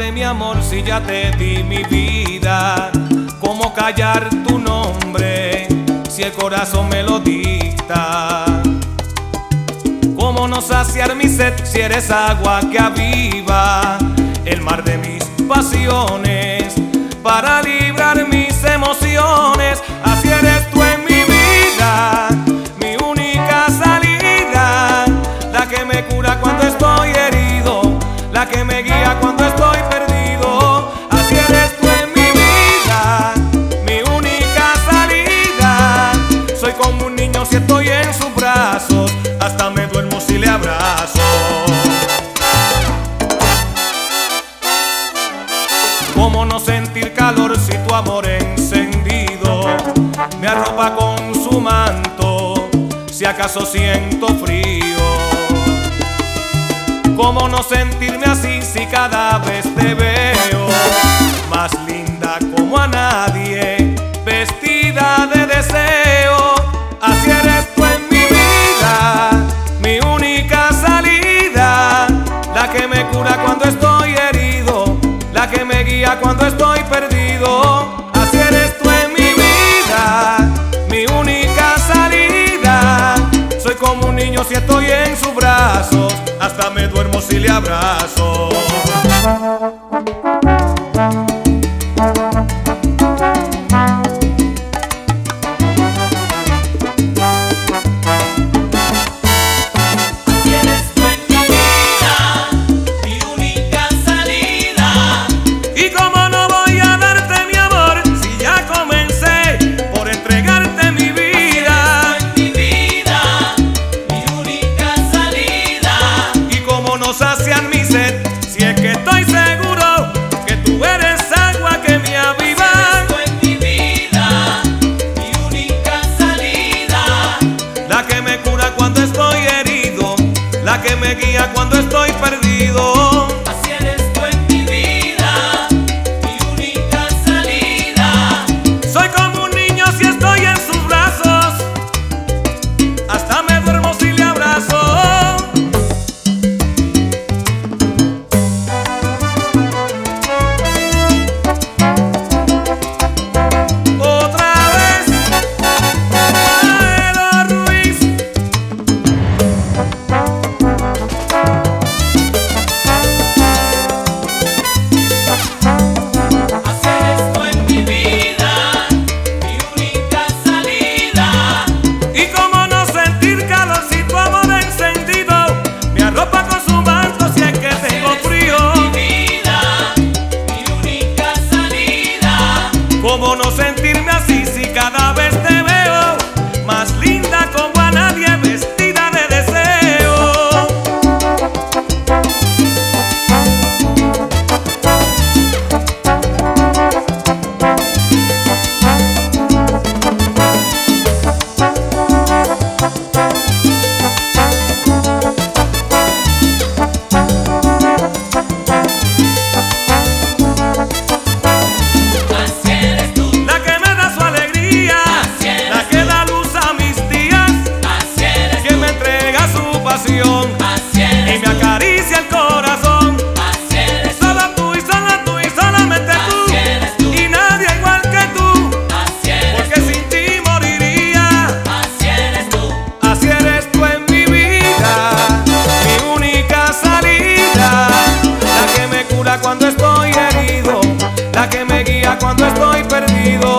de mi amor si ya te di mi vida? ¿Cómo callar tu nombre si el corazón me lo dicta? ¿Cómo no saciar mi sed si eres agua que aviva el mar de mis pasiones para librar mis emociones? Así eres tú en mi vida, mi única salida, la que me cura cuando estoy herido, la que me guía cuando estoy perdido. Así eres tú en mi vida, mi única salida. Soy como un niño si estoy en sus brazos, hasta me duermo si le abrazo. ¿Cómo no sentir calor si tu amor encendido me arropa con su manto, si acaso siento frío? ¿Cómo no sentirme así si cada vez te veo más linda como a nadie, vestida de deseo? Así eres tú en mi vida, mi única salida, la que me cura cuando estoy herido, la que me guía cuando estoy perdido. Así eres tú en mi vida, mi única salida. Soy como un niño si estoy en sus brazos, hasta me duermo si le abrazo. Saciar mi sed, si es que estoy seguro que tú eres agua que me aviva. Eres tú en mi vida, mi única salida, La que me cura cuando estoy herido, la que me guía cuando estoy perdido. así eres tú en mi vida, mi única salida. Soy como un niño si estoy en sus brazos, hasta me duermo si le abrazo. ¿Cómo no sentirme así si cada vez te veo más linda como a nadie, vestida de deseo? Y me acaricia el corazón. Así eres solo tú y solamente tú. Y nadie igual que tú. Así eres porque tú. sin ti moriría. Así eres tú. Así eres tú en mi vida, mi única salida, la que me cura cuando estoy herido, la que me guía cuando estoy perdido.